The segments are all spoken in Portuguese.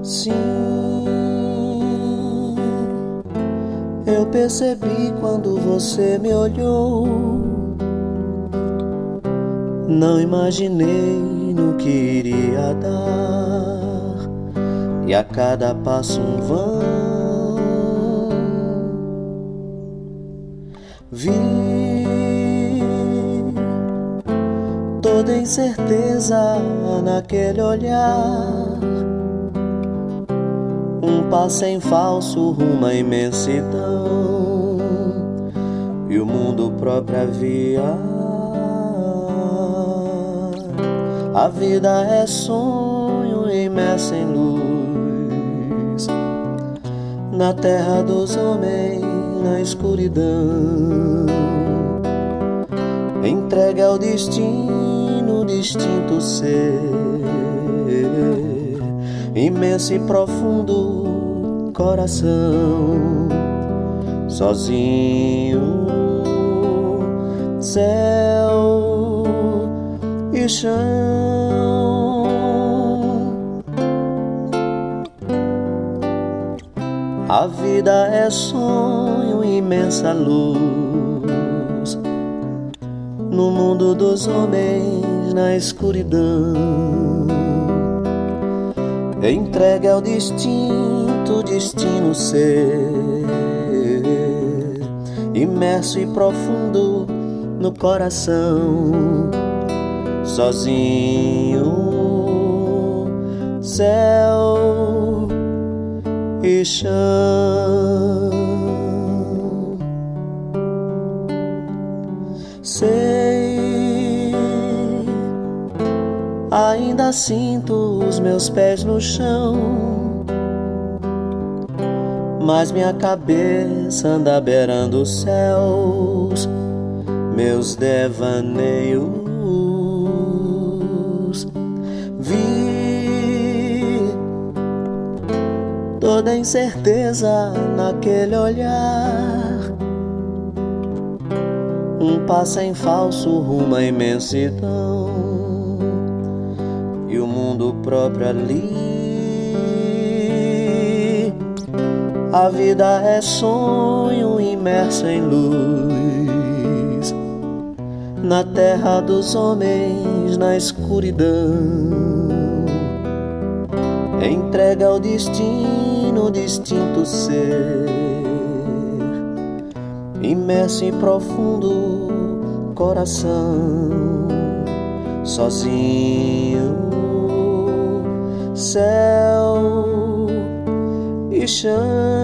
Sim, eu percebi quando você me olhou. Não imaginei no que iria dar, e a cada passo um vão. Vi toda incerteza naquele olhar, um passo em falso rumo à imensidão, e o mundo próprio havia. A vida é sonho imerso em luz, na terra dos homens, na escuridão, entregue ao destino, distinto ser, imenso e profundo coração, sozinho, céu e chão. A vida é sonho, imensa luz, no mundo dos homens, na escuridão, entregue ao destino ser, imerso e profundo no coração, sozinho, céu e chão. Sei, ainda sinto os meus pés no chão, mas minha cabeça anda beirando os céus, meus devaneios. Vi toda incerteza naquele olhar, um passo em falso rumo à imensidão, e o mundo próprio ali. A vida é sonho imerso em luz, na terra dos homens, na escuridão, entrega ao destino, distinto ser, imerso e profundo coração, sozinho, céu e chão.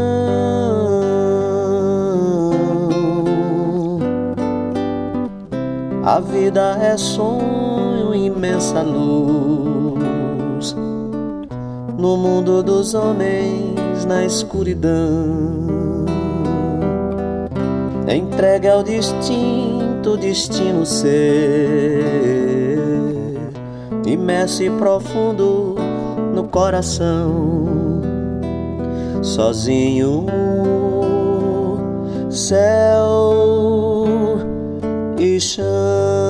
A vida é sonho, imensa luz, no mundo dos homens, na escuridão, entregue ao destino ser, imerso e profundo no coração, sozinho, céu e chão.